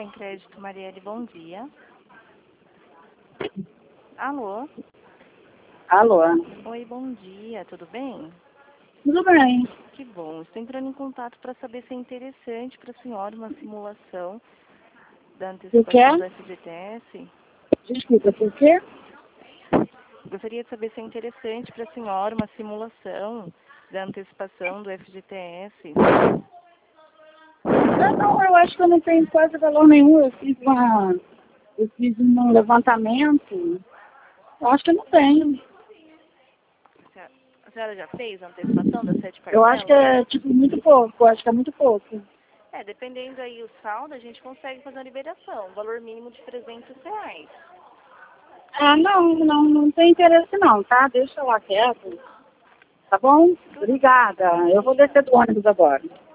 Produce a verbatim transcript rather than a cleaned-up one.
Sem Crédito, Marielle, bom dia. Alô? Alô? Oi, bom dia, tudo bem? Tudo bem. Que bom, estou entrando em contato para saber se é interessante para a senhora uma simulação da Por quê? antecipação do F G T S. Desculpa, por quê? Gostaria de saber se é interessante para a senhora uma simulação da antecipação do F G T S. Não, não, eu acho que eu não tenho quase valor nenhum. Eu fiz uma, eu fiz um levantamento. Eu acho que eu não tenho. A senhora já fez a antecipação das sete parcelas? Eu acho que é, tipo, muito pouco. Eu acho que é muito pouco. É, dependendo aí o saldo, a gente consegue fazer uma liberação. Valor mínimo de trezentos reais. Ah, não, não, não tem interesse não, tá? Deixa lá quieto. Tá bom? Obrigada. Eu vou descer do ônibus agora.